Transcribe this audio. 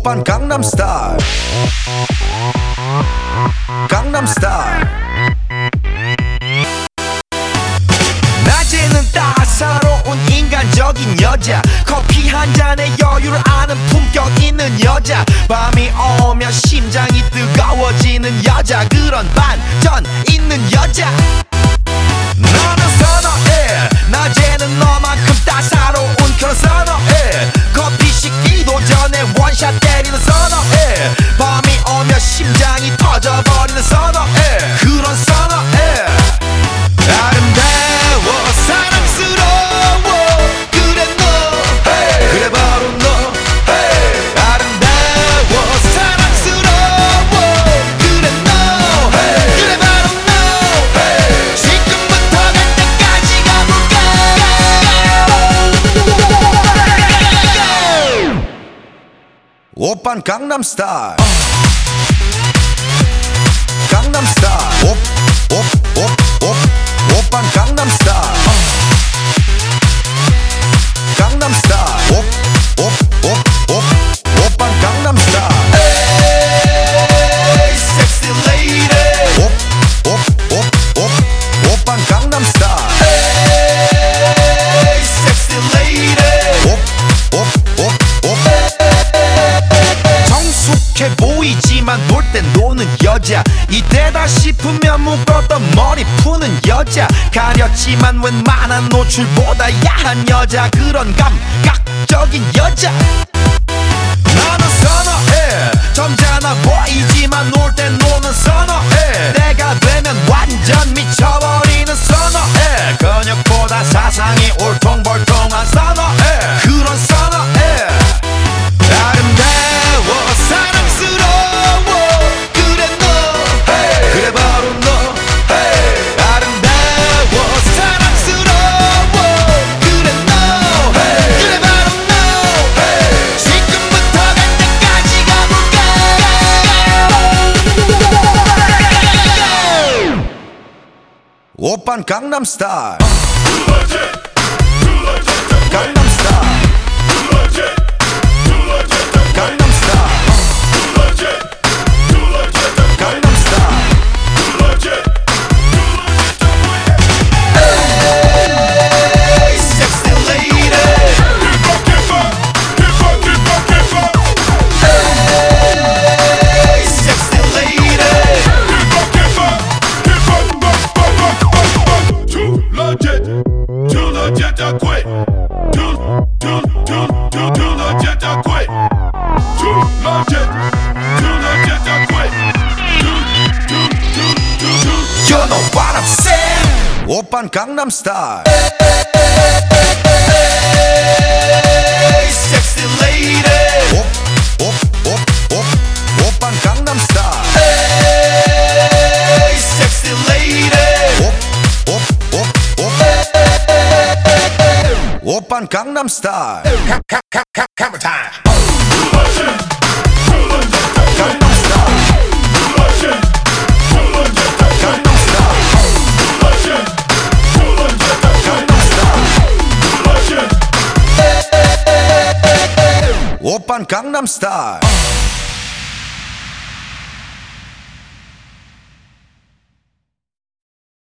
오빤 강남스타일 강남스타일 낮에는 따사로운 인간적인 여자 커피 한 잔에 여유를 아는 품격 있는 여자 밤이 오면 심장이 뜨거워지는 여자 그런 반전 있는 여자 너는 선호해 낮에는 너만큼 따사로운 그런 선호해 커피 식기도 전에 원샷 때리는 선호해 밤이 오면 심장이 터져버리는 선호해 그런 선호해 아름다워 사랑스러워 그래 너 hey. 그래 바로 너 hey. 아름다워 사랑스러워 그래 너 hey. 그래 바로 너 hey. 지금부터 갈 때까지 가볼까 오빤 강남스타일 강남스타일 오빤 강남스타일 강남스타일 오빤 강남스타일 에이 섹시 레이디 오빤 강남스타일 에이 섹시 레이디 성숙해 보이지만 놀 땐 노는 여자 이때다 싶으면 묶었던 머리 푸는 여자 가렸지만 웬만한 노출보다 야한 여자 그런 감각적인 여자 나는 선호해 점잖아 보이지만 놀 땐 노는 선호해 내가 되면 완전 미쳐버리는 선호해 근육보다 사상이 울퉁불퉁한 선호해 그런 선호해 아름다워 사랑스러워 그래 너 hey. 그래 바로 너 hey. 아름다워 사랑스러워 그래 너 hey. 그래 바로 너 hey. 지금부터 갈 때까지 가볼까 오빤 강남스타일 강남스타일 오빤 강남스타일 섹시 레이디 오빤 강남스타일 섹시 레이디 오빤 강남스타일 카메라 타임 오빤 강남스타일